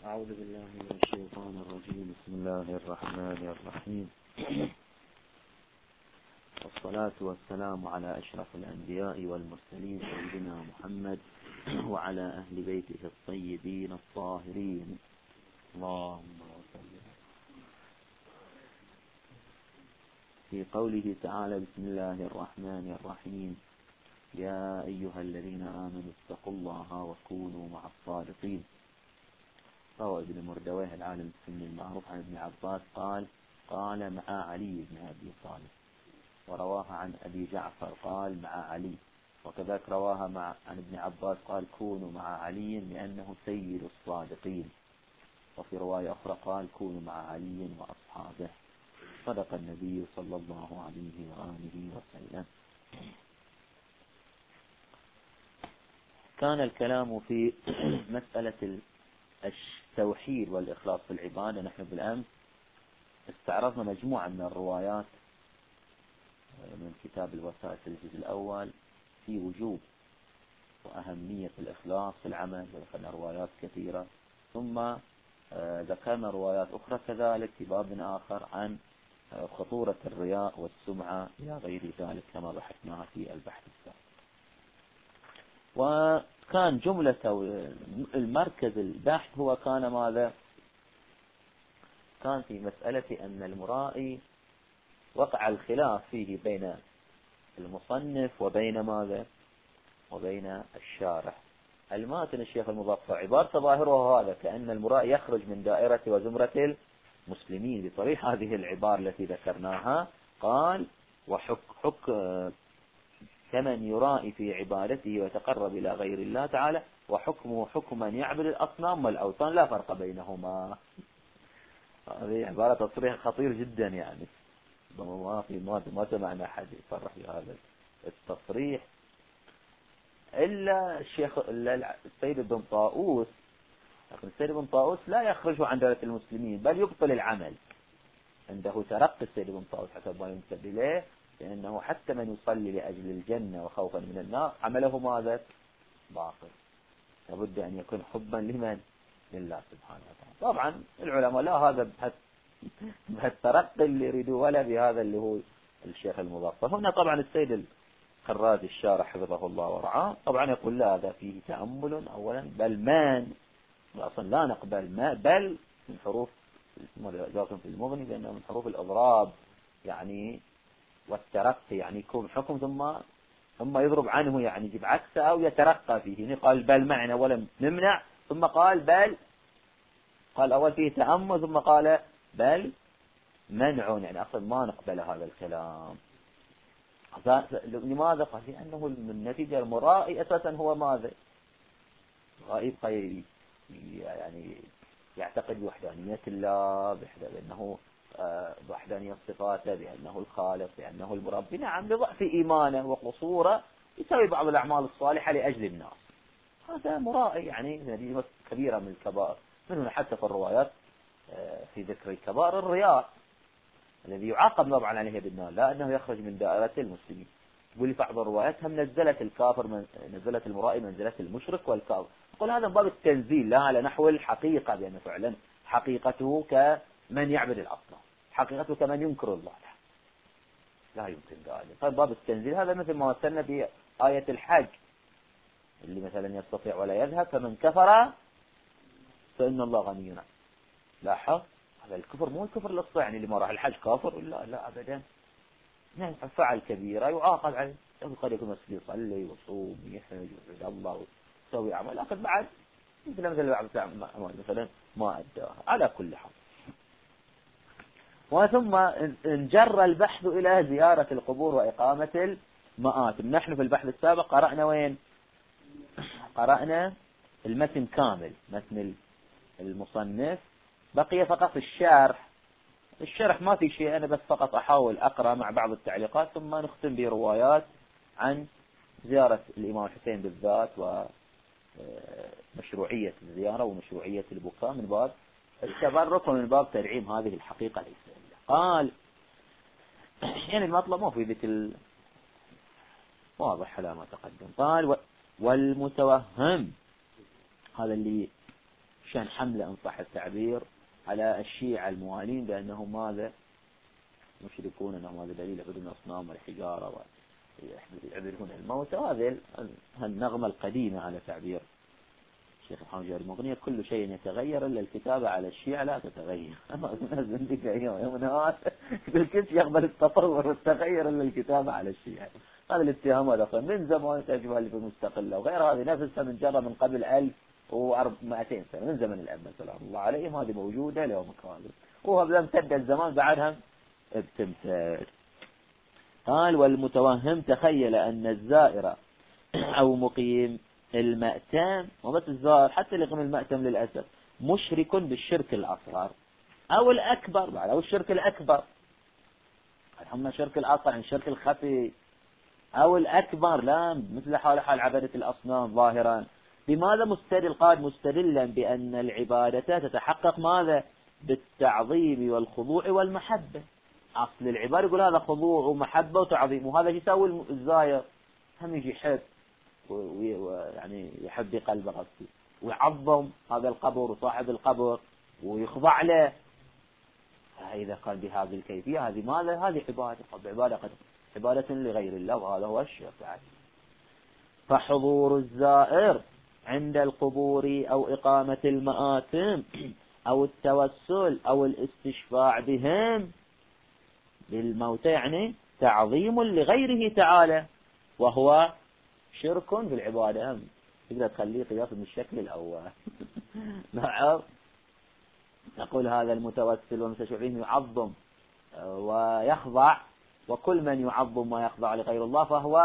أعوذ بالله من الشيطان الرجيم. بسم الله الرحمن الرحيم. والصلاة والسلام على أشرف الأنبياء والمرسلين سيدنا محمد وعلى أهل بيته الطيبين الطاهرين. اللهم صل. في قوله تعالى: بسم الله الرحمن الرحيم. يا أيها الذين آمنوا اتقوا الله وكونوا مع الصادقين. روى ابن مردويه العالم السني المعروف عن ابن عباس قال مع علي بن أبي طالب، ورواها عن أبي جعفر قال مع علي، وكذلك رواها عن ابن عباس قال كونوا مع علي لأنه سيد الصادقين، وفي رواية أخرى قال كونوا مع علي وأصحابه. صدق النبي صلى الله عليه وآله وسلم. كان الكلام في مسألة التوحيد والإخلاص في العبادة. نحن بالأمس استعرضنا مجموعة من الروايات من كتاب الوسائل في الجزء الأول في وجوب وأهمية الإخلاص في العمل، وذكرنا روايات كثيرة، ثم ذكرنا روايات أخرى كذلك في باب آخر عن خطورة الرياء والسمعة إلى غير ذلك كما بحثناها في البحث السابق. وكان جملة المركز البحث هو كان ماذا؟ كان في مسألة أن المرائي وقع الخلاف فيه بين المصنف وبين ماذا؟ وبين الشارح. الماتن الشيخ المظفر عبارة ظاهره هذا كأن المرائي يخرج من دائرة وزمرة المسلمين بطريق هذه العبارة التي ذكرناها. قال وحك كمن يرائي في عبادته ويتقرب إلى غير الله تعالى، وحكمه حكم من يعبد الأصنام والأوثان لا فرق بينهما. هذه عبارة تصريح خطير جدا، يعني ما سمعنا أحد يصرح بهذا التصريح إلا السيد بن طاووس. لكن السيد بن طاووس لا يخرج عن دائرة المسلمين بل يبطل العمل. عنده ترقي السيد بن طاووس حسب ما ينسب إليه، لأنه حتى من يصلي لأجل الجنة وخوفا من النار عمله ماذا؟ باطل. لابد أن يكون حبا لمن؟ لله سبحانه وتعالى. طبعا العلماء لا هذا بهالترقي اللي يريدوه ولا بهذا اللي هو الشيخ المظفر. هنا طبعا السيد الخراز الشارح حفظه الله ورعاه طبعا يقول لا، هذا فيه تأمل أولا، بل من أصلا لا نقبل ما، بل من حروف في المغني لأنه من حروف الإضراب يعني والترقي، يعني يكون حكم ثم يضرب عنه، يعني يجيب عكسه أو يترقى فيه. يعني قال بل معنا ولم نمنع، ثم قال بل، قال أول فيه تأمل ثم قال بل منع، يعني أصلا ما نقبل هذا الكلام. لماذا؟ قال لأنه النتيجة المرائي أساسا هو ماذا؟ يبقى يعني يعتقد بوحدانية الله، بأنه بوحدانية صفاته، بأنه الخالق، بأنه المربي. نعم بضعف إيمانه وقصوره يسوي بعض الأعمال الصالحة لأجل الناس. هذا مرائي، يعني نتيجة كبيرة من الكبائر. من هنا حتى في الروايات في ذكر الكبائر الرياء الذي يعاقب طبعا عليه بالنار، لا أنه يخرج من دائرة المسلمين. يقول بعض الروايات هم نزلت الكافر نزلت المرائي منزلة المشرك والكافر. يقول هذا من باب التنزيل لا على نحو الحقيقة، بأن فعلا حقيقته كمن يعبد الأصنام، حقيقته كمن ينكر الله، لا يمكن ذلك. طيب باب التنزيل هذا مثل ما وصلنا بآية الحج اللي مثلا يستطيع ولا يذهب، فمن كفر فإن الله غني عنه. لاحظ هذا الكفر مو الكفر للصيغة، يعني اللي ما راح الحج كافر، لا أبدا. نعم فعل كبيرة يعاقب عليه. قد يكون مسلم يصلي ويصوم ويحج ويعبد الله ويسوي أعمال، لكن بعد مثلا ما أداها. على كل حال، وثم انجر البحث إلى زيارة القبور وإقامة المآتم. نحن في البحث السابق قرأنا وين؟ قرأنا المتن كامل، متن المصنف، بقي فقط الشرح ما في شيء، أنا بس فقط أحاول أقرأ مع بعض التعليقات، ثم نختم بروايات عن زيارة الإمام الحسين بالذات ومشروعية الزيارة ومشروعية البكاء من باب التبرك ومن باب تدعيم هذه الحقيقة الإسلامية. قال يعني المطلب مو في ذكر واضح على ما تقدم. قال والمتوهم، هذا اللي عشان حملة إن صح التعبير على الشيعة الموالين بأنهم ماذا مشركون، أنهم هذا دليل يعبدون الأصنام والحجارة ويعبدون الموتى. وهذه النغمة القديمة على تعبير الشيخ محمد جواد المغنية، كل شيء يتغير إلا الكتابة على الشيعة لا تتغير. بالكل يقبل التطور والتغير إلا الكتابة على الشيعة. هذا الاتهام هذا من زمان تجمع اللي في المستقلة وغير هذه نفسها من جرى من قبل 1200 سنة من زمن الأئمة سلام الله عليهم، هذه موجودة لهم كامل، وهذا امتد الزمان بعدها بتمثال. قال والمتوهم تخيل أن الزائر أو مقيم المأتم، وبس الزائر حتى اللي يقيم المأتم للأسف مشرك بالشرك الأصغر أو الأكبر بعد، أو الشرك الأكبر، هم الشرك الأصغر عن الشرك الخفي أو الأكبر، لا مثل حال عبادة الأصنام ظاهرا. بماذا مستدل؟ قال مستدلا بأن العبادة تتحقق ماذا؟ بالتعظيم والخضوع والمحبة. أصل العبادة يقول هذا خضوع ومحبة وتعظيم، وهذا يساوي الزاير هم يجي يحب ويعني يحب بقلبه قصدي ويعظم هذا القبر وصاحب القبر ويخضع له. إذا قال بهذه الكيفية هذه ماذا؟ هذه عبادة لغير الله، وهذا هو الشرك. فحضور الزائر عند القبور أو إقامة المآتم أو التوسل أو الاستشفاع بهم بالموتى يعني تعظيم لغيره تعالى، وهو شرك في العبادة. تقدر تخليه قياس من الشكل الأول. نعم، نقول هذا المتوسل والمستشفع به يعظم ويخضع، وكل من يعظم ويخضع لغير الله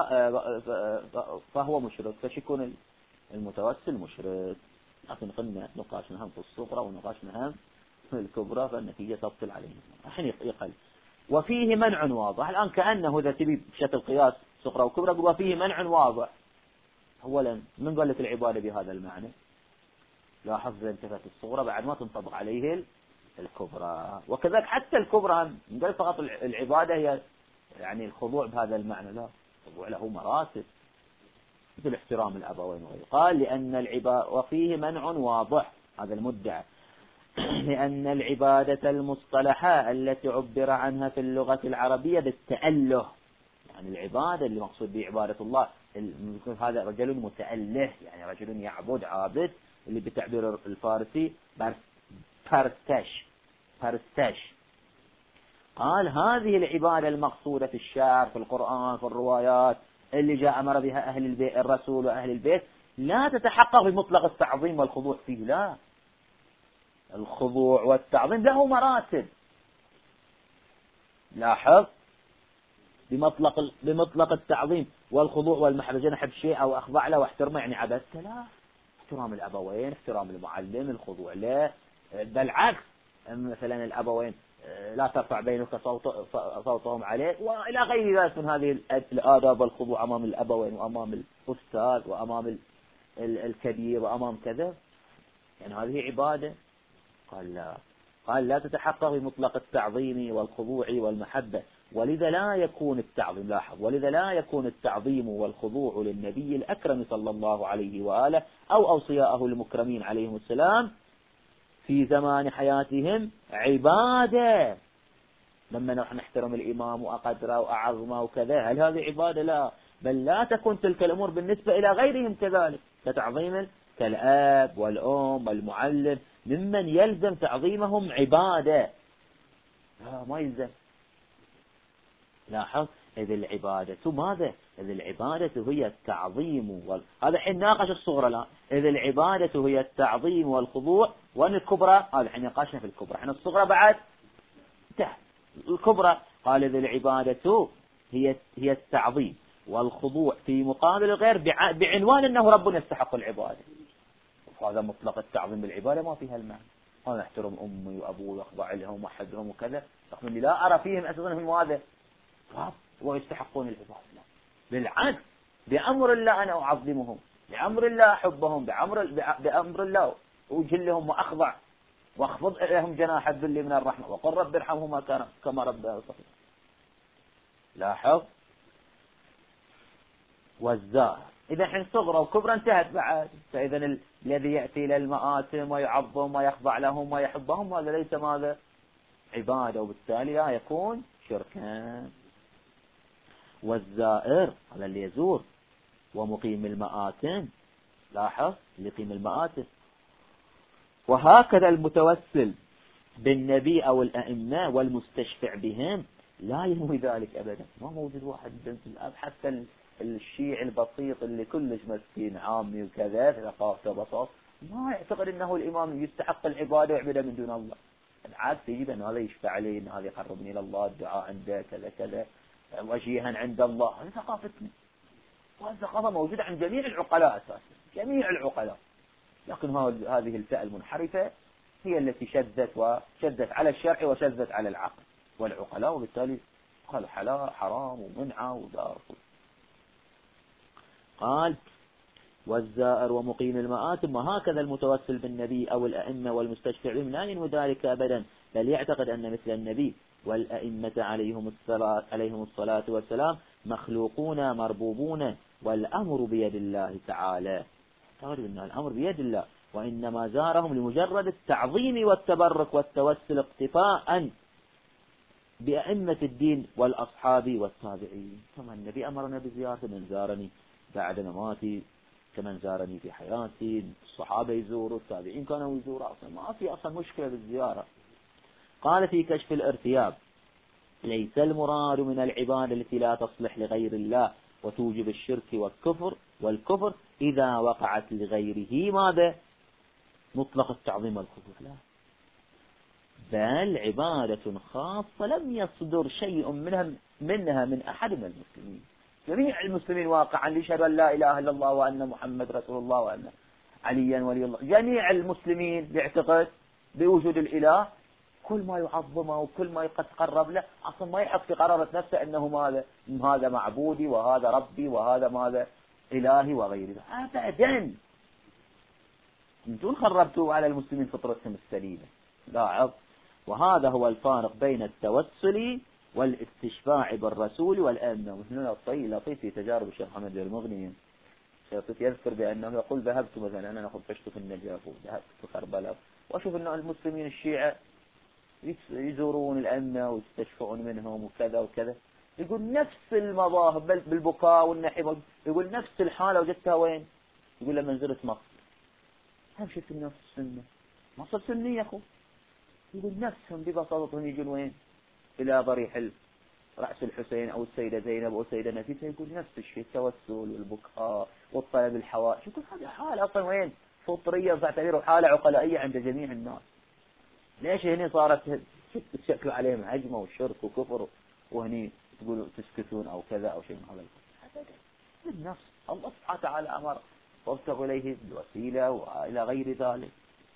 فهو مشرك، فشكون المتوسل مشرك. لكن قلنا نقاشنا هم في الصغرى ونقاشنا هم في الكبرى، فالنتيجة تبطل عليهم الحين يقل. وفيه منع واضح الآن، كأنه إذا تبي بشكل قياس صغرى وكبرى وفيه منع واضح. أولا من قال لك العبادة بهذا المعنى؟ لاحظ إذا انتفت الصغرى بعد ما تنطبق عليه الكبرى، وكذلك حتى الكبرى من قال فقط العبادة هي يعني الخضوع بهذا المعنى، لا، الخضوع له مراتب مثل احترام الأبوين وغيره. قال لأن العبادة وفيه منع واضح، هذا المدعى، لأن العبادة المصطلحة التي عبر عنها في اللغة العربية بالتأله، يعني العبادة اللي مقصود به عبادة الله هذا رجل متأله، يعني رجل يعبد عابد، اللي بتعبير الفارسي بارستش. قال هذه العبادة المقصودة في الشعر في القرآن في الروايات اللي جاء أمر بها أهل البيت الرسول وأهل البيت لا تتحقق بمطلق التعظيم والخضوع فيه، لا، الخضوع والتعظيم له مراتب. لاحظ بمطلق التعظيم والخضوع والمحبة، جينا أحب شيء أو أخضع له واحترمه يعني عبدته، لا، احترام الأبوين، احترام المعلم، الخضوع له. بالعكس مثلا الأبوين لا ترفع بينك صوتهم عليه وإلى غير ذلك من هذه الآداب والخضوع أمام الأبوين وأمام الأستاذ وأمام الكبير وأمام كذا، يعني هذه عبادة. قال لا تتحقق بمطلق التعظيم والخضوع والمحبة، ولذا لا يكون التعظيم، لاحظ، ولذا لا يكون التعظيم والخضوع للنبي الأكرم صلى الله عليه وآله أو أوصياءه المكرمين عليهم السلام في زمان حياتهم عبادة. لما نحن نحترم الإمام وأقدره وأعظمه وكذا، هل هذه عبادة؟ لا، بل لا تكون تلك الأمور بالنسبة إلى غيرهم كذلك، كتعظيم كالأب والأم والمعلم ممن يلزم تعظيمهم عبادة، لا ما يلزم. لاحظ إذ العبادة ماذا؟ إذ العبادة هي التعظيم هذا حين ناقش الصغرى، لا، إذ العبادة هي التعظيم والخضوع، وأن الكبرى هذا حين ناقشنا في الكبرى، حين الصغرى بعد تحت الكبرى. قال إذ العبادة هي التعظيم والخضوع في مقابل الغير بعنوان أنه ربنا يستحق العبادة، وهذا مطلق التعظيم بالعبادة ما فيها المعنى. أنا أحترم أمي وأبوي وأخضع لهم وأحبهم وكذا، رغم أني لا أرى فيهم أساسا هم ماذا؟ ويستحقون العبادة، بالعكس بأمر الله أنا أعظمهم، بأمر الله أحبهم، بأمر الله أجلهم وأخضع واخفض لهم جناح الذل من الرحمة وقل رب ارحمهما كما ربنا صغيرا. لاحظ والزائر إذا حين صغرى وكبرى انتهت بعد. فإذا الذي يأتي إلى المآتم ويعظم ويخضع لهم ويحبهم هذا ليس ماذا؟ عبادة، وبالتالي لا يكون شركا. والزائر هذا اللي يزور، ومقيم المآتم، لاحظ اللي يقيم المآتم. وهكذا المتوسل بالنبي أو الأئمة والمستشفع بهم لا ينوي ذلك أبدا. ما موجود واحد حتى الشيعي البسيط اللي كلش مسكين عامي وكذا ثقافته بساط ما يعتقد أنه الإمام يستحق العبادة ويعبده من دون الله. العكس يجب أن هذا يشفع لي، أن هذا يقربني إلى الله، الدعاء عنده كذا كذا، وجيها عند الله. هذه ثقافتنا، وهذه ثقافة موجودة عند جميع العقلاء أساسا، جميع العقلاء. لكن هذه الفئة المنحرفة هي التي شدت على الشرع وشدت على العقل والعقلاء، وبالتالي قال حرام ومنعة ودار. قال والزائر ومقيم المآتم وهكذا المتوسل بالنبي أو الأئمة والمستشفع بهم لا ينوي ذلك أبدا، بل يعتقد أن مثل النبي والأئمة عليهم الصلاة والسلام مخلوقون مربوبون، والأمر بيد الله تعالى. تعرف أن الأمر بيد الله، وإنما زارهم لمجرد التعظيم والتبرك والتوسل اقتفاء بأئمة الدين والأصحاب والتابعين. كما النبي أمرنا بزيارة من زارني بعد مماتي كمن زارني في حياتي، الصحابة يزوروا، التابعين كانوا يزوروا، أصلا ما في أصلا مشكلة بالزيارة. قال في كشف الارتياب ليس المراد من العبادة التي لا تصلح لغير الله وتوجب الشرك والكفر إذا وقعت لغيره ماذا؟ مطلق التعظيم والخضوع، لا، بل عبادة خاصة لم يصدر شيء منها من أحد من المسلمين. جميع المسلمين واقعا يشهد أن لا إله إلا الله وأن محمد رسول الله وأن عليا ولي الله. جميع المسلمين يعتقد بوجود الإله، كل ما يعظمه وكل ما يتقرب له أصلا ما يحط في قرارة نفسه أنه هذا معبودي وهذا ربي وهذا ماذا إلهي وغير ذلك أبدا. انتم خربتوا على المسلمين فطرتهم السليمة. لاحظ، وهذا هو الفارق بين التوسل والاستشفاع بالرسول والأئمة. وهنا لطيف في تجارب الشيخ محمد المغني، يذكر بأنه يقول ذهبت مثلا أنا خفشت في النجف وذهبت في كربلاء وأشوف أن المسلمين الشيعة يزورون الأئمة ويستشفعون منهم وكذا وكذا. يقول نفس المظاهر بل بالبكاء والنحب، يقول نفس الحالة وجدتها وين؟ يقول لما نزلت مصر هم شفت نفس السنة، مصر سنية أخو. يقول نفسهم ببساطتهم يجون وين؟ إلى ضريح رأس الحسين أو السيدة زينب أو السيدة نفيسة، يقول نفس الشيء، التوسل والبكاء والطلب الحوائج. يقول هذه حالة أصلا وين؟ فطرية تعتبره حالة عقلائية عند جميع الناس. ليش هنا صارت تشكل عليهم هجمة وشرك وكفر وهني تقولوا تسكتون أو كذا أو شيء من هذا القبيل؟ النفس الله سبحانه وتعالى أمر وابتغوا إليه الوسيلة وإلى غير ذلك.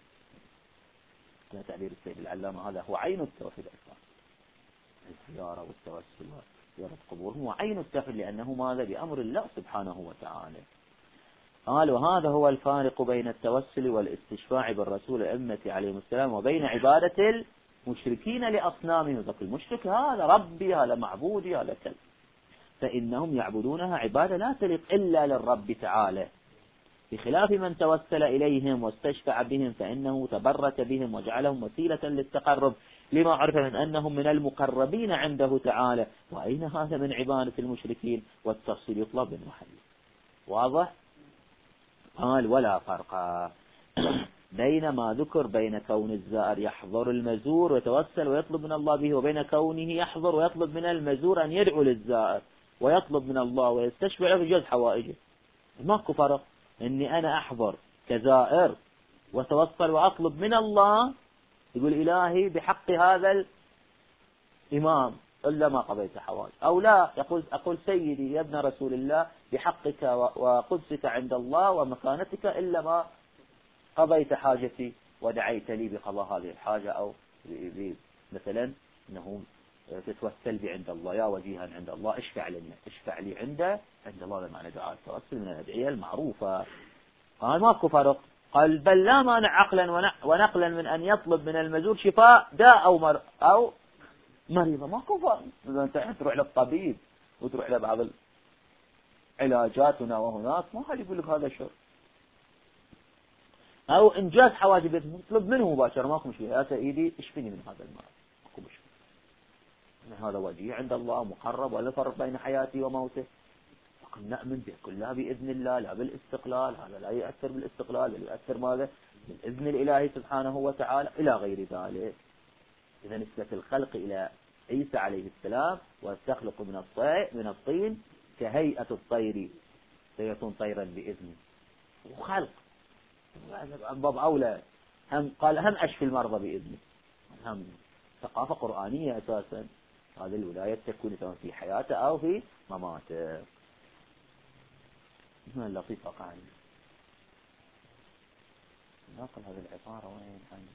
كما تعبير السيد العلامة هذا هو عين التوحيد أصلا، الزيارة والتوسل وزيارة قبورهم هو عين التوحيد، لأنه ماذا؟ بأمر الله سبحانه وتعالى. قال وهذا هو الفارق بين التوسل والاستشفاع بالرسول الأئمة عليهم السلام وبين عبادة المشركين لأصنامهم. المشرك هذا ربي هذا معبودي هذا كذا، فإنهم يعبدونها عبادة لا تليق إلا للرب تعالى، بخلاف من توسل إليهم واستشفع بهم فإنه تبرك بهم وجعلهم وسيلة للتقرب لما عرف من أنهم من المقربين عنده تعالى. وأين هذا من عبادة المشركين؟ والتفصيل يطلب من محل واضح. قال ولا فرق بين ما ذكر بين كون الزائر يحضر المزور ويتوسل ويطلب من الله به، وبين كونه يحضر ويطلب من المزور أن يدعو للزائر ويطلب من الله ويستشفع له بجد حوائجه. ماكو فرق إني أنا أحضر كزائر وتوصل وأطلب من الله، يقول إلهي بحق هذا الإمام إلا ما قضيت حوائج، أو لا أقول سيدي يا ابن رسول الله بحقك وقدسك عند الله ومكانتك إلا ما قضيت حاجتي ودعيت لي بقضاء هذه الحاجة، أو مثلا أنه تتوسل بي عند الله يا وجيها عند الله اشفع لي عند الله. هذا معنى دعاء التوسل من الأدعية المعروفة. قال ماكو فرق، قال بل لا مانع عقلا ونقلا من أن يطلب من المزور شفاء داء أو مريضة. ماكو فرق إذا أنت تروح للطبيب وتروح لبعض علاجاتنا وهناك، ما حد يقول لك هذا شر. أو إنجاز حواجب اطلب منه مباشرة، ماكو مشكلة، هات إيدي اشفني من هذا المرض، ماكو مشكلة. هذا وجيه عند الله مقرب، ولا فرق بين حياتي وموته. لكن نؤمن به كلها بإذن الله، لا بالاستقلال. هذا لا يؤثر بالاستقلال، بل يؤثر ماذا؟ بالإذن الإلهي سبحانه وتعالى إلى غير ذلك. إذا نسبة الخلق إلى عيسى عليه السلام، وتخلق من الطين كهيئة الطير، سيكون طيرا بإذنه، وخلق باب أولى. هم قال هم أشفي المرضى بإذنه، هم ثقافة قرآنية أساسا. هذه الولاية تكون سواء في حياته أو في مماته. من اللطيف وقع ناقل هذه العبارة وين عن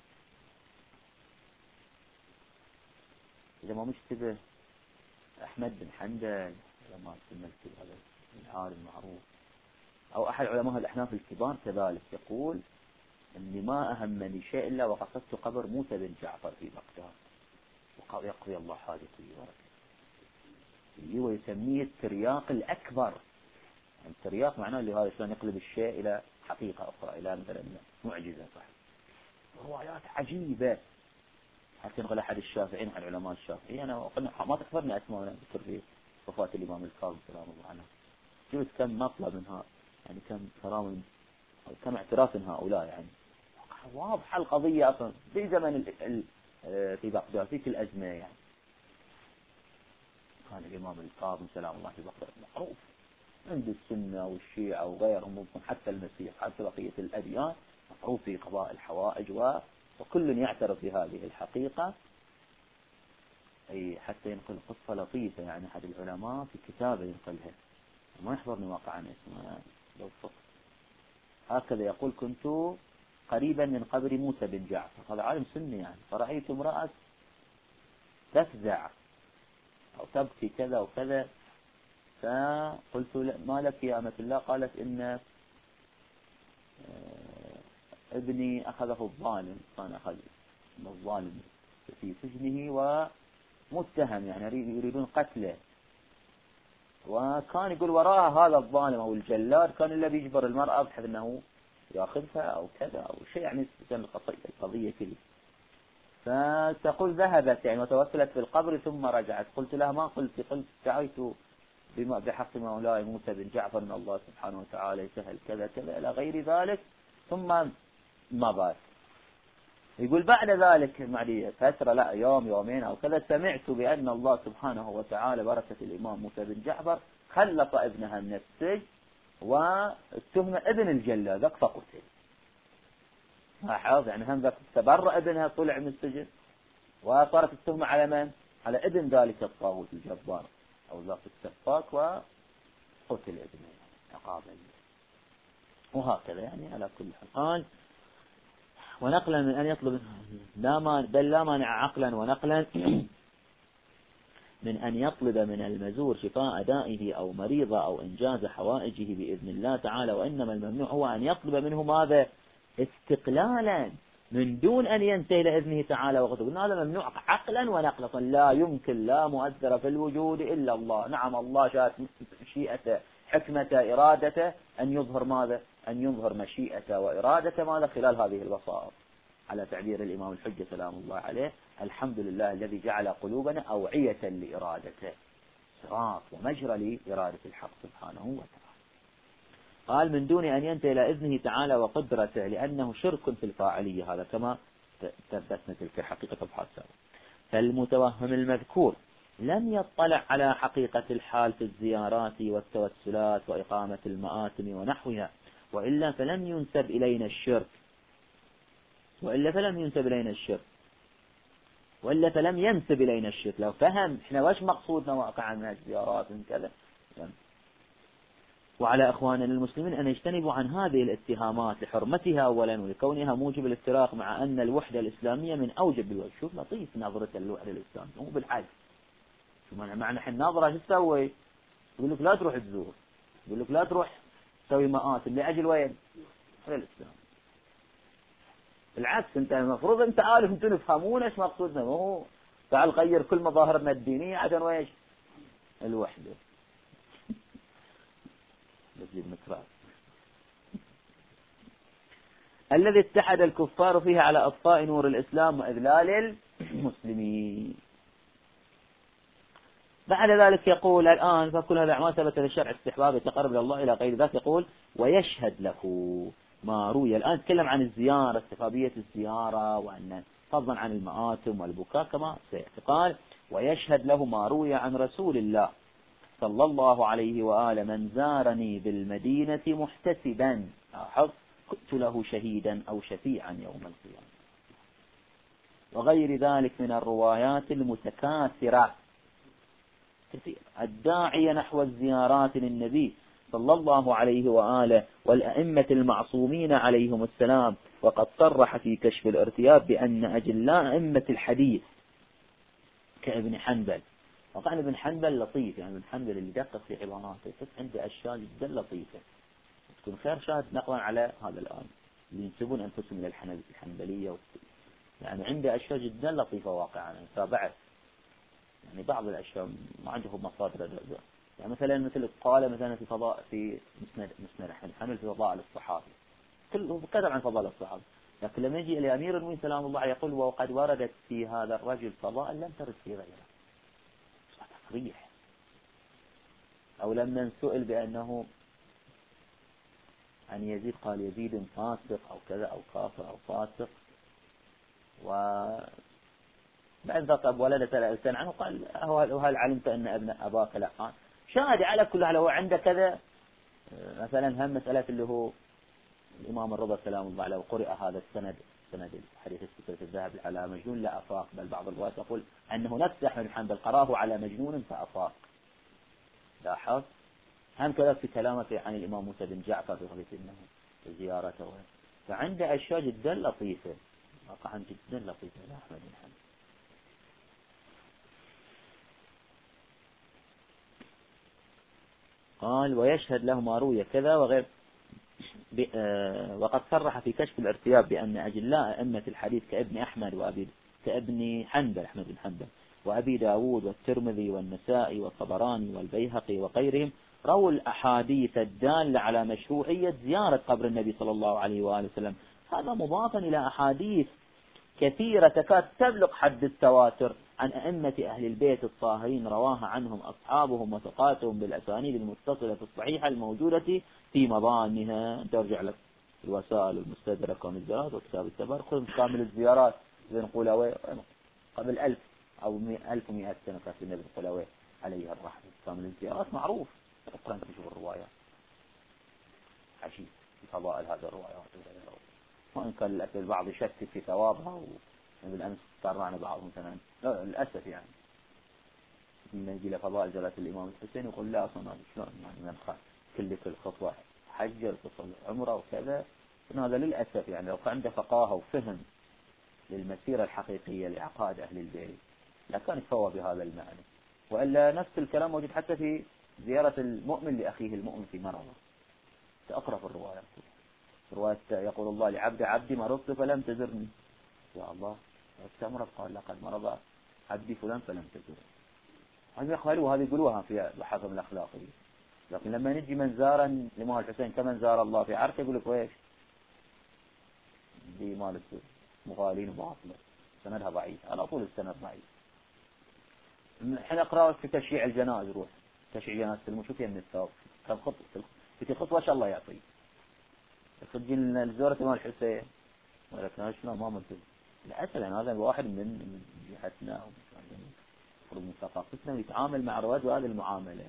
إذا ما مشتبه أحمد بن حنبل لما سملت هذا العالم المعروف، أو أحد علماء الأحناف الكبار كذلك، يقول أني ما أهمني شيء إلا وقصدت قبر موسى بن جعفر في بغداد يقضي الله حاجتي وركي، ويسميه الترياق الأكبر. الترياق معناه اللي هذا شلون يقلب الشيء إلى حقيقة أخرى، إلى مثلا معجزة. صح، روايات عجيبة. حتى نقول أحد الشافعين عن علماء الشافعي، أنا ما تكفرني أسماء ذكر في وفاة الإمام الكاظم سلام الله عليه، جبت كم مطلب منها، يعني كم كرامة أو كم اعتراف من هؤلاء، يعني واضحة القضية أصلا في زمن في بغداد في كل أزمة. يعني كان الإمام الكاظم سلام الله في بغداد معروف عند السنة والشيعة وغيرهم، حتى المسيح، حتى بقية الأديان، معروف في قضاء الحوائج، وكل يعترف بهذه الحقيقة. أي حتى ينقل قصة لطيفة، يعني أحد العلماء في كتابه ينقلها، ما يحضرني واقعا اسمه لو فقط، هكذا يقول: كنت قريبا من قبر موسى بن جعفر، هذا عالم سني يعني، فرأيت امرأة تفزع أو تبكي كذا وكذا، فقلت: ما لك يا أمة الله؟ قالت: إن ابني أخذه الظالم، كان أخذ الظالم في سجنه ومتهم، يعني يريدون قتله، وكان يقول وراء هذا الظالم أو الجلاد كان الذي يجبر المرأة بحيث أنه يأخذها أو كذا أو شيء، يعني القضية كذي. فتقول ذهبت يعني وتوسلت في القبر ثم رجعت. قلت لها: ما قلت دعيت بحق مولاي موسى بن جعفر من الله سبحانه وتعالى يسهل كذا كذا إلى غير ذلك، ثم مضت. يقول بعد ذلك معي فترة، لا يوم يومين أو كذا، سمعت بأن الله سبحانه وتعالى بركة الإمام موسى بن جعفر خلص ابنها من السجن، واتهم ابن الجلاد فقتل. لاحظ يعني هم ذاك تبرأ ابنها، طلع من السجن، وصارت التهمة على من؟ على ابن ذلك الطاغوت الجبار أو ذاك السفاك، وقتل ابنه عقابا. وهكذا يعني على كل حال. ونقلا من أن يطلب بل لا مانع عقلا ونقلا من أن يطلب من المزور شفاء دائه أو مريضة أو إنجاز حوائجه بإذن الله تعالى، وإنما الممنوع هو أن يطلب منه ماذا؟ استقلالا من دون أن ينتهي إلى إذنه تعالى وقدره. هذا ممنوع عقلا ونقلا، لا يمكن، لا مؤثر في الوجود إلا الله. نعم الله شاءت مشيئته، حكمته، إرادته أن يظهر ماذا؟ أن يظهر مشيئته وإرادته ماذا؟ خلال هذه الوسائط، على تعبير الإمام الحجة سلام الله عليه: الحمد لله الذي جعل قلوبنا أوعية لإرادته، صراط ومجرى لإرادة الحق سبحانه وتعالى. قال: من دون أن ينتهي إلى إذنه تعالى وقدرته، لأنه شرك في الفاعلية، هذا كما تثبتنا تلك الحقيقة أبحاث سابقة. فالمتوهم المذكور لم يطلع على حقيقة الحال في الزيارات والتوسلات وإقامة المآتم ونحوها، وإلا فلم ينسب إلينا الشرك، وإلا فلم ينسب إلينا الشرك. لو فهم إحنا وش مقصودنا واقعا من الزيارات من كذا. وعلى أخواننا المسلمين أن يجتنبوا عن هذه الاتهامات لحرمتها أولا، ولكونها موجب الافتراق، مع أن الوحدة الإسلامية من أوجب الوجه. شوف لطيف نظرة الوحدة الإسلامية، مو بالحج. شو معنى حين ناظرة شو تسوي؟ يقول لك لا تروح تزور، يقول لك لا تروح تسوي مآتم، لأجل وين؟ الإسلام. بالعكس، أنت المفروض أنت عارف، أنتم تفهمون إيش مقصودنا، مو تعال غير كل مظاهرنا الدينية عشان ويش؟ الوحدة. مسجد مكران الذي اتحد الكفار فيه على أطفاء نور الإسلام وإذلال المسلمين. بعد ذلك يقول الآن فكل هذا ما ثبت للشرع استحباب يتقرب إلى الله إلى غير ذلك. يقول ويشهد له ما روي. الآن تكلم عن الزيارة، استحبابية الزيارة، وأن فضلا عن المآتم والبكاء كما سيأتي. قال ويشهد له ما روي عن رسول الله صلى الله عليه وآله من زارني بالمدينة محتسبا كنت له شهيدا أو شفيعا يوم القيامة، وغير ذلك من الروايات المتكاثرة كثير الداعية نحو الزيارات للنبي صلى الله عليه وآله والأئمة المعصومين عليهم السلام. وقد صرح في كشف الارتياب بأن أجلاء أئمة الحديث كابن حنبل، وقال ابن حنبل لطيف، يعني ابن حنبل اللي دقق في عباراته عنده أشياء جدا لطيفة تكون خير شاهد نقلا على هذا الآن اللي ينسبون أنفسهم إلى الحنبلية، يعني عنده أشياء جدا لطيفة واقعا تابعت يعني بعض الأشياء ما عندهم مصادر. يعني مثل قال مثلا في مسند حنبل في فضائل الصحابة، كله كتب عن فضائل الصحابة، لكن لما يجي إلى أمير المؤمنين سلام الله يقول وقد وردت في هذا الرجل فضائل لم ترد في غيره، تصريح. أو لما سئل بأنه عن يزيد قال يزيد فاسق أو كذا أو كافر أو فاسق، بعد ذلك ولد 3 سنة عنه قال هل علمت أن ابن أباك لعان؟ شاهد على كل حال. هو عنده كذا مثلا هم مسألة اللي هو الإمام الرضا سلام الله عليه وقرئ هذا السند، سند الحديث السكرة الذهب على مجنون لا أفاق، بل بعض الروايات تقول أنه نفس أحمد بن حنبل قراه على مجنون فأفاق. لاحظ هم كذا في كلامه عن الإمام موسى بن جعفر في قضية إنه زيارته، فعنده أشياء جدا لطيفة واقعا جدا لطيفة لأحمد بن حنبل. قال ويشهد له ما روي كذا وغير وقد صرح في كشف الارتياب بأن أجلاء أئمة الحديث كابن أحمد كابن حنبل أحمد بن حنبل وأبي داود والترمذي والنسائي والطبراني والبيهقي وغيرهم رووا الأحاديث الدالة على مشروعية زيارة قبر النبي صلى الله عليه وآله وسلم. هذا مضافا إلى أحاديث كثيرة تكاد تبلغ حد التواتر عن أئمة أهل البيت الطاهرين رواها عنهم أصحابهم وثقاتهم بالأسانيد المتصلة الصحيحة الموجودة في مضامها. ترجع لك الوسائل المستدركة والمزارات وكتاب التبر، خذ كامل الزيارات بن قلاوي قبل 1000 أو 1100 سنة كانت النبي قلاوي عليه الرحمة. كامل الزيارات معروف، اقرأ تشوف الروايات عجيب في فضائل هذه الروايات، وإن كان للأسف البعض يشكك في ثوابها، وبالأمس قرأنا بعضهم مثلا للأسف يعني من يجي لفضائل زيارة الإمام الحسين يقول لا أصلا شلون يعني من كلف الخطوة حج الخطوة عمره وكذا. هذا للأسف يعني لو كان عنده فقاهة وفهم للمسيرة الحقيقية لعقائد أهل البيت لكان يتفوى بهذا المعنى. وإلا نفس الكلام موجود حتى في زيارة المؤمن لأخيه المؤمن في مرضه، تأقرأ في الروايات. رواية يقول الله عبدي مرضت فلم تزرني، يا الله استمرض قال لقد مرض عبدي فلان فلم تزرني. هذه يقولوها، هذه يقولوها في بحكم الأخلاقي. لكن لما نجي من زارا لموه الحسين كمن زار الله في عرشه يقول لك ويش دي مال مغالين وباطلة سندها ضعيف، على طول السند ضعيف. الحين اقرأ في تشييع الجنائز، روح تشييع جنازة المشوف من الثواب كم خطوة في خطوة شاء الله يعطي تجين الزورة مال الحسين ولكن شلون ما منتج للأسف. يعني هذا واحد من جهتنا من ثقافتنا يتعامل مع رواد هذه المعاملة.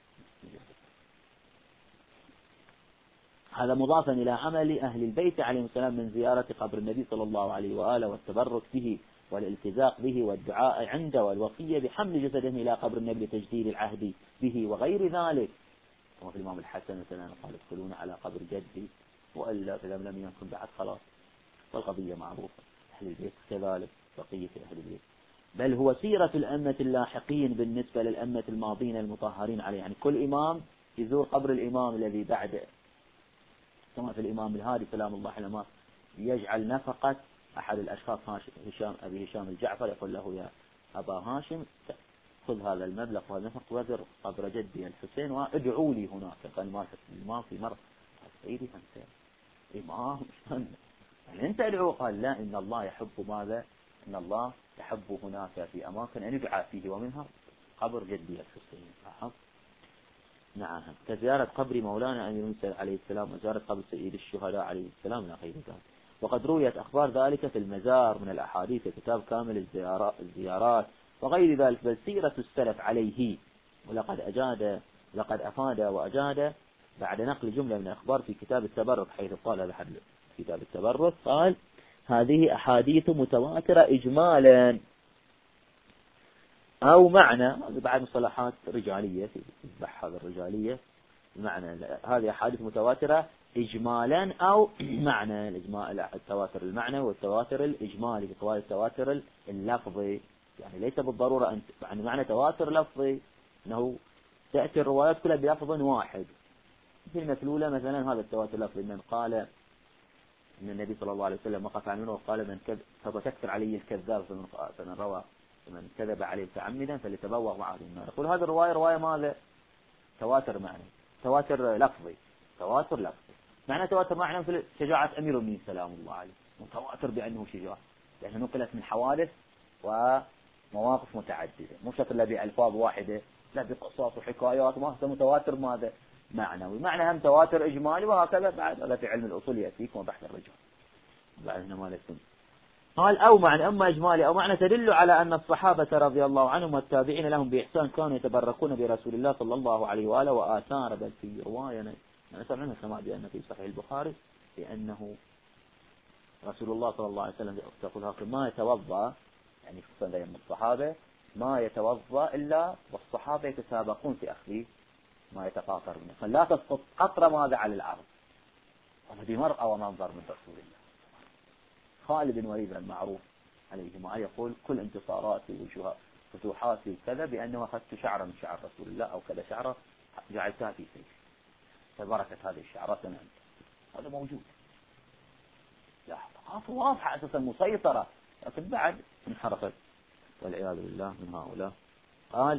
هذا مضافا إلى عمل أهل البيت عليهم السلام من زيارة قبر النبي صلى الله عليه وآله والتبرك به والالتزاق به والدعاء عنده والوصية بحمل جسدهم إلى قبر النبي لتجديد العهد به وغير ذلك. وفي الإمام الحسن مثلا قال ادخلون على قبر جدي وإلا فلم لم يكن بعد خلاص. والقضية معروفة، أهل البيت كذلك بقية أهل البيت. بل هو سيرة الأمة اللاحقين بالنسبة للأمة الماضين المطهرين عليه. يعني كل إمام يزور قبر الإمام الذي بعده، كما في الإمام الهادي سلام الله عليه يجعل نفقة أحد الأشخاص أبي هشام الجعفر يقول له يا أبا هاشم خذ هذا المبلغ وهذا النفق وزر قبر جدي الحسين وادعوا لي هناك. قال ما الإمام في مرة قال سيدي أنت إمام يعني أنت أدعو. قال لا، إن الله يحب ماذا؟ إن الله يحب هناك في أماكن أن يدعى فيه ومنها قبر جدي الحسين. نعم، كزيارة قبر مولانا أمير المؤمنين عليه السلام وزيارة قبر سيد الشهداء عليه السلام إلى غير ذلك. وقد رويت أخبار ذلك في المزار من الأحاديث في كتاب كامل الزيارات وغير ذلك، بل سيرة السلف عليه. لقد أفاد وأجاد بعد نقل جملة من الأخبار في كتاب التبرك، حيث قال هذا كتاب التبرك قال هذه أحاديث متواترة إجمالا أو معنى، بعد مصطلحات رجالية في البحث الرجالية، معنى هذه أحاديث متواترة إجمالا أو معنى. التواتر المعنى والتواتر الإجمالي بقوال التواتر اللفظي، يعني ليس بالضرورة أن يعني معنى تواتر لفظي أنه تأتي الروايات كلها بلفظ واحد. في المثلولة مثلا هذا التواتر اللفظي، من قال أن النبي صلى الله عليه وسلم وقف عنه وقال من فتكثر علي الكذاب فمن روى من كذب عليه متعمدا فليتبوأ مقعده من النار. يقول هذه الرواية رواية ماذا؟ تواتر معنى، تواتر لفظي، تواتر لفظي. معنى تواتر معنى مثل شجاعة أمير المؤمنين سلام الله عليه، متواتر بأنه شجاع، لأنه نقلت من حوادث ومواقف متعددة، مو شرط لا بألفاظ واحدة، لا بقصص وحكايات، ما هو متواتر ماذا؟ معنوي. معنى هم تواتر إجمالي، وهكذا بعد هذا في علم الأصول يأتيكم وبحث الرجال بعد هنا ما لكم. قال أو معنى، أما إجمالي أو معنى تدل على أن الصحابة رضي الله عنهم والتابعين لهم بإحسان كانوا يتبركون برسول الله صلى الله عليه وآله وآثار. بل في رواية نسمع عنها كما بأن في صحيح البخاري بأنه رسول الله صلى الله عليه وسلم تقول ما يتوضأ، يعني خصوصا من الصحابة ما يتوضأ إلا والصحابة يتسابقون في أخذ ما يتقاطر منه، فلا تسقط قطرة ماذا على الأرض. وهذه مرأة ومنظر من رسول الله. خالد بن وليد المعروف عليه يقول كل انتصاراتي وفتوحاتي كذا بأنه أخذت شعرا من شعر رسول الله أو كذا شعرة جعلتها في سيف، فبركة هذه الشعرات أنت هذا موجود. لا ثقافة واضحة أساسا مسيطرة، لكن بعد انحرفت والعياذ بالله من هؤلاء. قال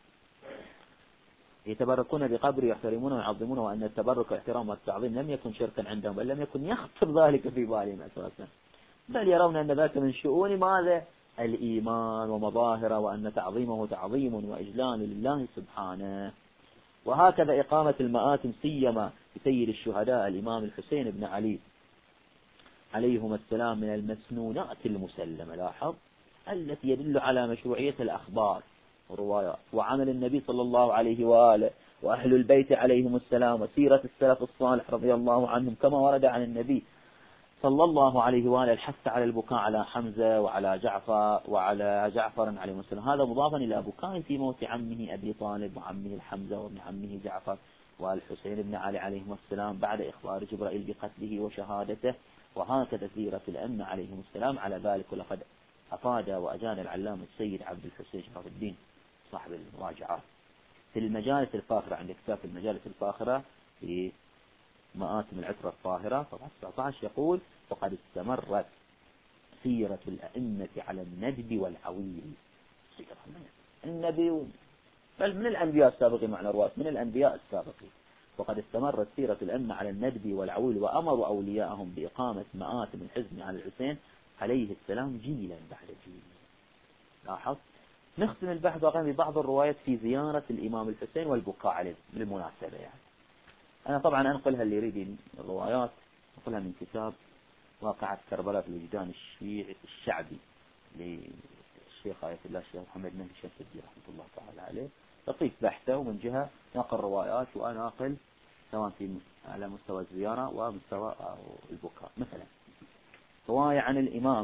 يتبركون بقبر يحترمونه ويعظمونه، وأن التبرك والاحترام والتعظيم لم يكن شركا عندهم، بل لم يكن يخطر ذلك في بالهم أساسا، بل يرون أن ذلك من شؤون ماذا؟ الإيمان ومظاهره، وأن تعظيمه تعظيم وإجلال لله سبحانه. وهكذا إقامة المآتم سيما بسيد الشهداء الإمام الحسين بن علي عليهما السلام من المسنونات المسلمة، لاحظ، التي يدل على مشروعية الأخبار والروايات وعمل النبي صلى الله عليه وآله وأهل البيت عليهم السلام وسيرة السلف الصالح رضي الله عنهم، كما ورد عن النبي صلى الله عليه وآله الحث على البكاء على حمزة وعلى جعفر عليهم السلام. هذا مضافا إلى بكاء في موت عمه أبي طالب وعمه الحمزة وابن عمه جعفر والحسين بن علي عليهم السلام بعد إخبار جبرائيل بقتله وشهادته. وهكذا سيرة الأئمة عليهم السلام على ذلك. ولقد أفاد وأجاد العلامة السيد عبد الحسين شرف الدين صاحب المراجعات في المجالس الفاخرة، عند كتاب المجالس الفاخرة في مآتم العترة الطاهرة صفحة 19 يقول وقد استمرت سيرة الأئمة على الندب والعويل. سيرة من النبي بل من الأنبياء السابقين، معنى رواة من الأنبياء السابقين. وقد استمرت سيرة الأئمة على الندب والعويل، وأمروا أولياءهم بإقامة مآتم الحزن على الحسين عليه السلام جيلا بعد جيل. لاحظ. نختم البحث ببعض الروايات في زيارة الإمام الحسين والبكاء عليه بالمناسبة. يعني أنا طبعا أنقلها اللي يريد الروايات أنقلها من كتاب واقعة كربلاء في الوجدان الشعبي للشيخ آية الله الشيخ محمد بن شمس الدين رحمة الله تعالى عليه. لطيف بحثه، ومن جهة نقل روايات وأنا أقل سواء في على مستوى الزيارة ومستوى البكاء. مثلا رواية عن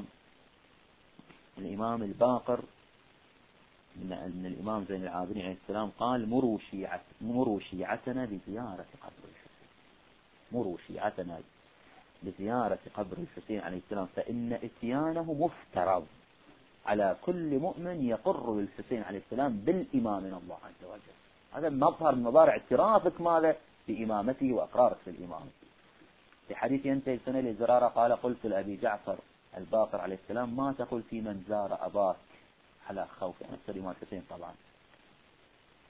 الإمام الباقر من الإمام زين العابدين عليه السلام قال مروا شيعتنا بزيارة قبر الحسين، مروا شيعتنا بزيارة قبر الحسين عليه السلام، فإن إتيانه مفترض على كل مؤمن يقر بالحسين عليه السلام بالإمام من الله عز وجل. هذا مظهر من مظاهر اعترافك ماذا بإمامته وأقرارك في الإمام. في حديث ينتهي سنة لزرارة قال قلت لأبي جعفر الباقر عليه السلام ما تقول في من زار أباك على خوف، يعني الإمام الحسين طبعا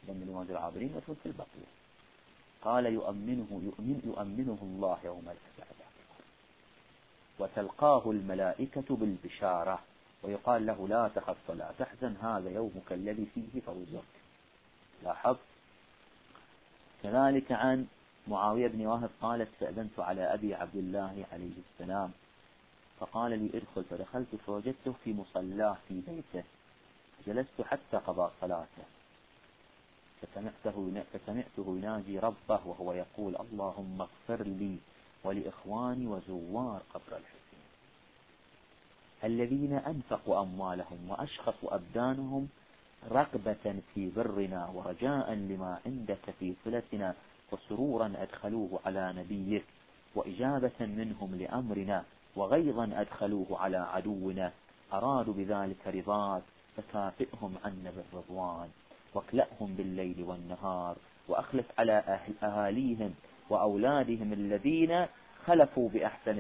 لأن الإمام العابرين مدفون في البقيع. قال يؤمنه الله يوم الفزع وتلقاه الملائكة بالبشارة ويقال له لا تخف ولا تحزن هذا يومك الذي فيه فوزك. لاحظ. كذلك عن معاوية بن واهب قال استأذنت على أبي عبد الله عليه السلام فقال لي ادخل، فدخلت فوجدته في مصلاه في بيته، جلست حتى قضى صلاته فسمعته يناجي ربه وهو يقول اللهم اغفر لي ولإخواني وزوار قبر الحسين الذين أنفقوا أموالهم وأشخصوا أبدانهم رغبة في برنا ورجاء لما عندك في صلتنا وسرورا أدخلوه على نبيك وإجابة منهم لأمرنا وغيظا أدخلوه على عدونا أرادوا بذلك رضاك فكافئهم عنا بالرضوان واكلأهم بالليل والنهار وأخلف على أهاليهم وأولادهم الذين خلفوا بأحسن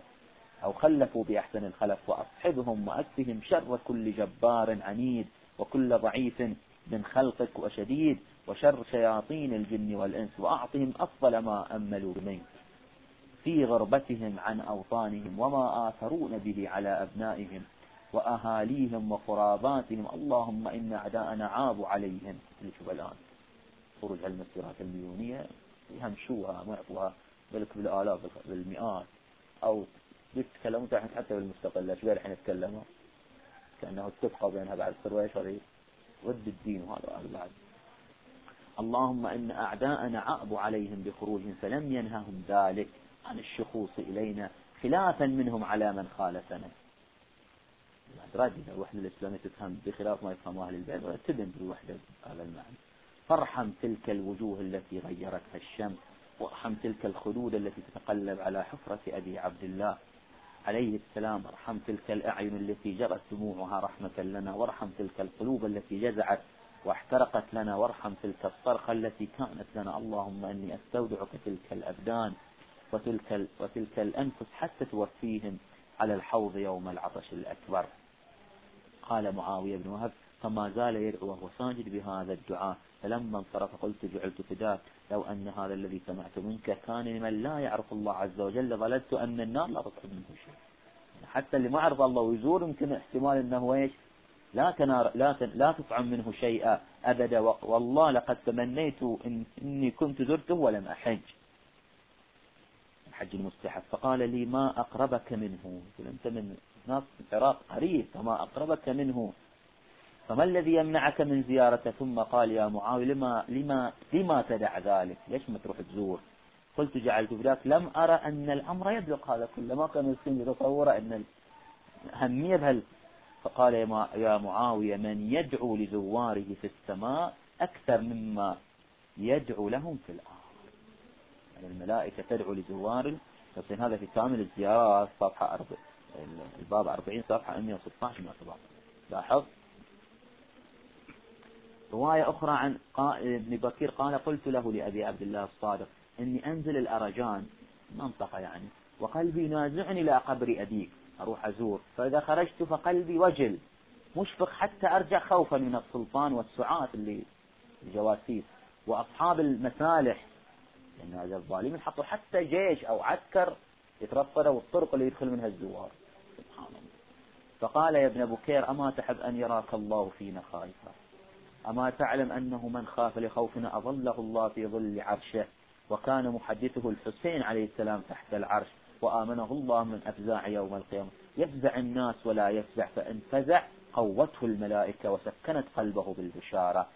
الخلف وأصحبهم وأكفهم شر كل جبار عنيد وكل ضعيف من خلقك وشديد وشر شياطين الجن والإنس وأعطهم أفضل ما أملوا منك في غربتهم عن أوطانهم وما آثرون به على أبنائهم وأهاليهم وقراباتهم اللهم إن أعداءنا عابوا عليهم. شوف الآن خروج المسيرات المليونية يهمشوها معطوها بلك بالآلاف بالمئات أو يتكلمون حتى بالمستقلة شوية الحين يتكلموا كأنه اتفقوا بينها بعد سرويش ود الدين وهذا بعد. اللهم إن أعداءنا عابوا عليهم بخروجهم فلم ينههم ذلك عن الشخوص إلينا خلافا منهم على من خالفنا. رادنا الوحدة الإسلامية تفهم بخلاف ما يفهم أهل البيت ولا تدن بالوحدة هذا المعنى. فارحم تلك الوجوه التي غيرتها الشمس وارحم تلك الخدود التي تتقلب على حفرة أبي عبد الله عليه السلام. ارحم تلك الأعين التي جرت دموعها رحمة لنا وارحم تلك القلوب التي جزعت واحترقت لنا وارحم تلك الصرخة التي كانت لنا. اللهم إني أستودعك تلك الأبدان وتلك الأنفس حتى توفيهم على الحوض يوم العطش الأكبر. قال معاوية بن وهب فما زال يدعو وهو ساجد بهذا الدعاء فلما انصرف قلت جعلت فداك لو أن هذا الذي سمعت منك كان لمن لا يعرف الله عز وجل ظللت أن النار لا تطعم منه شيء. حتى اللي ما عرف الله ويزور يمكن احتمال أنه إيش لا تطعم منه شيئا أبدا. والله لقد تمنيت إني كنت زرته ولم أحج الحج المستحب فقال لي ما أقربك منه. أنت من ناس العراق قريب فما أقربك منه فما الذي يمنعك من زيارته. ثم قال يا معاوية لما تدع ذلك ليش ما تروح تزور. قلت جعلت فداك لم أرى أن الأمر يبلغ هذا كله ما كان يمكن يتصور أن الأهمية بهال. فقال يا معاوية من يدعو لزواره في السماء أكثر مما يدعو لهم في الأرض. يعني الملائكة تدعو لزوار هذا في كامل الزيارات صفحة الباب 40 صفحة 116 من أطباق. لاحظ. رواية أخرى عن ابن بكير قال قلت له لأبي عبد الله الصادق إني أنزل الأرجان منطقة يعني وقلبي نازعني إلى قبر أبيك أروح أزور فإذا خرجت فقلبي وجل مشفق حتى أرجع خوفا من السلطان والسعاة اللي الجواسيس وأصحاب المسالح لأن هذا الظالمين حطوا حتى جيش أو عسكر يترصدوا والطرق اللي يدخل منها الزوار. سبحان الله. فقال يا ابن بكير أما تحب أن يراك الله فينا خائفا أما تعلم أنه من خاف لخوفنا أظله الله في ظل عرشه وكان محدثه الحسين عليه السلام تحت العرش وآمنه الله من أفزاع يوم القيامة يفزع الناس ولا يفزع فإن فزع قوته الملائكة وسكنت قلبه بالبشارة.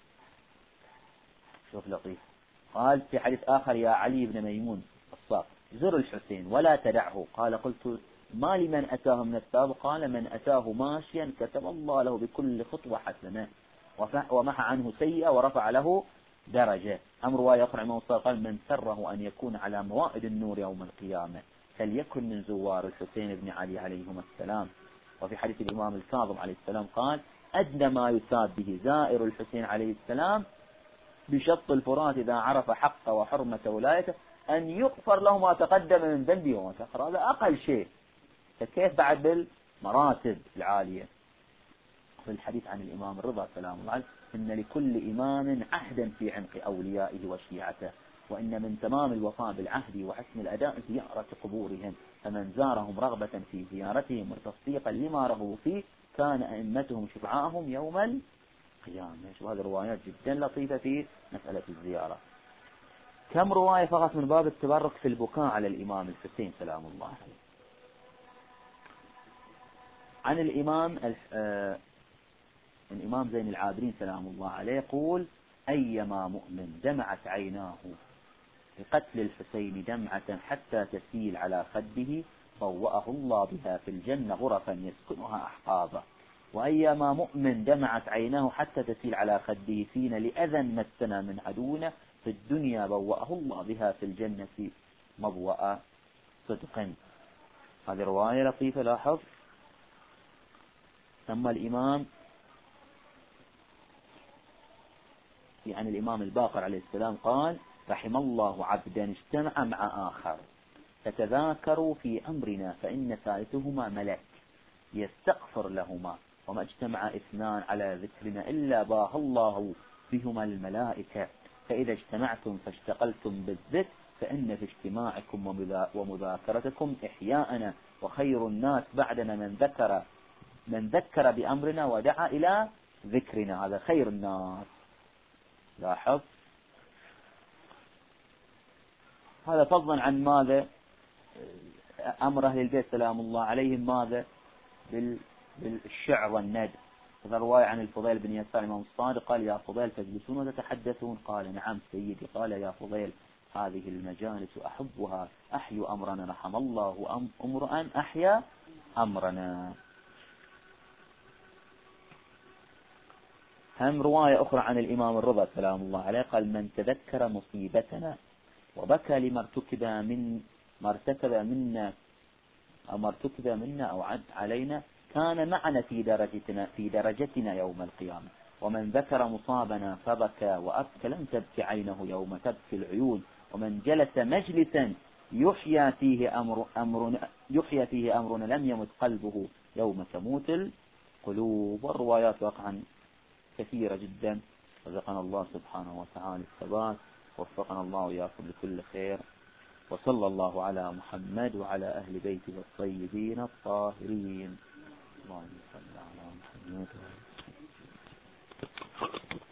شوف لطيف. قال في حديث آخر يا علي بن ميمون الصاف زر الحسين ولا تدعه. قال قلت ما لمن أتاه من الثواب. قال من أتاه ماشيا كتب الله له بكل خطوة حسنة ومحى عنه سيئة ورفع له درجة. أمر رواية أخرى عن موسى قال من سره أن يكون على موائد النور يوم القيامة فليكن من زوار الحسين بن علي عليهما السلام. وفي حديث الإمام الكاظم عليه السلام قال أدنى ما يثاب به زائر الحسين عليه السلام بشط الفرات إذا عرف حق وحرمة ولايته أن يغفر له ما تقدم من ذنبه وما تأخر. هذا أقل شيء فكيف بعد بالمراتب العالية. في الحديث عن الإمام الرضا سلام الله عليه إن لكل إمام عهدا في عنق أوليائه وشيعته، وإن من تمام الوفاء بالعهد وحسن الأداء زيارة قبورهم، فمن زارهم رغبة في زيارتهم وتصديقا لما رغبوا فيه كان أئمتهم شفعاءهم يوم القيامة. هذه روايات جدا لطيفة في مسألة الزيارة. كم رواية فقط من باب التبرك في البكاء على الإمام الحسين سلام الله عليه. عن الإمام زين العابدين سلام الله عليه يقول: أيما مؤمن دمعت عيناه بقتل الحسين دمعة حتى تسيل على خده بوأه الله بها في الجنة غرفا يسكنها أحقابه، وأيما مؤمن دمعت عيناه حتى تسيل على خده فينا لأذى مسنا من عدونا في الدنيا بوأه الله بها في الجنة مبوأ صدق. هذه رواية لطيفة لاحظ. ثم الإمام عن الإمام الباقر عليه السلام قال: رحم الله عبدا اجتمع مع آخر فتذاكروا في أمرنا فإن ثالثهما ملك يستغفر لهما، وما اجتمع اثنان على ذكرنا إلا باه الله بهما الملائكة، فإذا اجتمعتم فاشتغلتم بالذكر فإن في اجتماعكم ومذاكرتكم إحياءنا، وخير الناس بعدنا من ذكر بأمرنا ودعا إلى ذكرنا. هذا خير الناس. لاحظ هذا فضلا عن ماذا؟ أمر أهل البيت سلام الله عليهم ماذا؟ بالشعر والند. هذا رواية عن الفضيل بن يسار الإمام الصادق قال: يا فضيل تجلسون وتتحدثون؟ قال: نعم سيدي. قال: يا فضيل هذه المجالس أحبها، أحيوا أمرنا، رحم الله امرأ أحيا أمرنا. هم رواية أخرى عن الإمام الرضا سلام الله عليه قال: من تذكر مصيبتنا وبكى لما ارتكب منا أو عد علينا كان معنا في درجتنا يوم القيامة، ومن ذكر مصابنا فبكى وأبكى لم تبكي عينه يوم تبكي العيون، ومن جلس مجلسا يحيى فيه أمرنا لم يمت قلبه يوم تموت القلوب. والروايات واقعا كثيرة جدا. رزقنا الله سبحانه وتعالى الثبات، وفقنا الله وإياكم لكل خير، وصلى الله على محمد وعلى أهل بيته الطيبين الطاهرين. اللهم صل على محمد.